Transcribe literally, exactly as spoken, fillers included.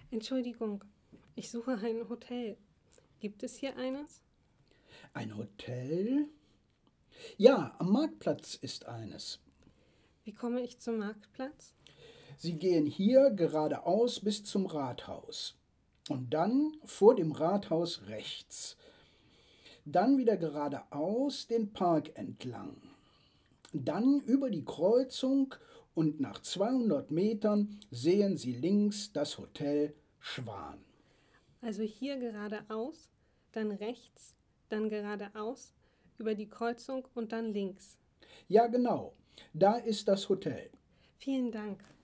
Entschuldigung, ich suche ein Hotel. Gibt es hier eines? Ein Hotel? Ja, am Marktplatz ist eines. Wie komme ich zum Marktplatz? Sie gehen hier geradeaus bis zum Rathaus und dann vor dem Rathaus rechts. Dann wieder geradeaus den Park entlang. Dann über die Kreuzung und nach zweihundert Metern sehen Sie links das Hotel Schwan. Also hier geradeaus, dann rechts, dann geradeaus, über die Kreuzung und dann links. Ja, genau, da ist das Hotel. Vielen Dank.